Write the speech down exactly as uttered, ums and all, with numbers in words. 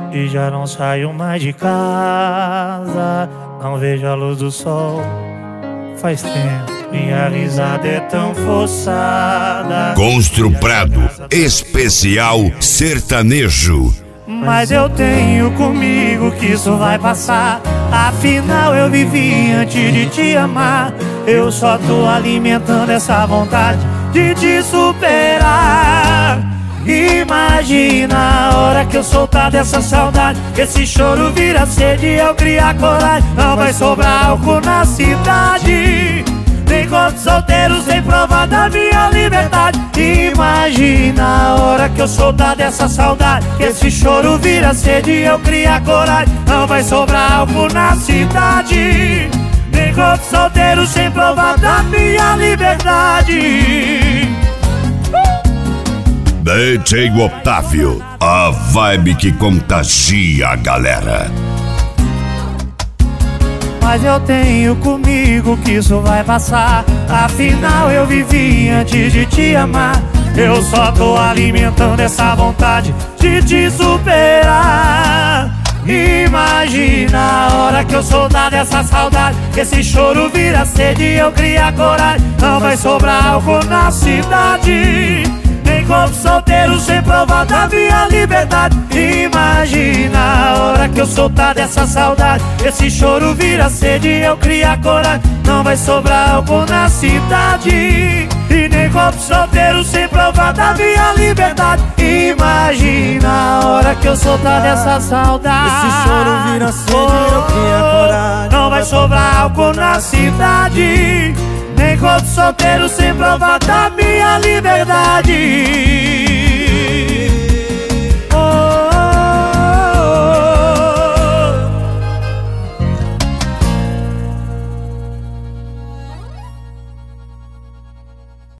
e já não saio mais de casa. Não vejo a luz do sol faz tempo. Minha risada é tão forçada. Constru Prado, especial sertanejo. Mas eu tenho comigo que isso vai passar. Afinal eu vivi antes de te amar. Eu só tô alimentando essa vontade de te superar. Imagina a hora que eu soltar dessa saudade, que esse choro vira sede e eu criar coragem. Não vai sobrar álcool na cidade, nem corpo solteiro sem prova da minha liberdade. Imagina a hora que eu soltar dessa saudade, que esse choro vira sede e eu criar coragem. Não vai sobrar álcool na cidade, nem corpo solteiro sem prova da minha liberdade. D J Otávio, a vibe que contagia a galera. Mas eu tenho comigo que isso vai passar. Afinal eu vivi antes de te amar. Eu só tô alimentando essa vontade de te superar. Imagina a hora que eu soltar dessa saudade, que esse choro vira sede e eu criar coragem. Não vai sobrar álcool na cidade, nem corpo solteiro sem prova da minha liberdade. Imagina a hora que eu soltar dessa saudade, esse choro vira sede e eu criar coragem. Não vai sobrar álcool na cidade, e nem corpo solteiro sem prova da minha liberdade. Imagina a hora que eu soltar dessa saudade, esse choro vira sede e eu criar coragem. Não vai sobrar álcool na cidade, nem corpo solteiro sem prova da minha liberdade.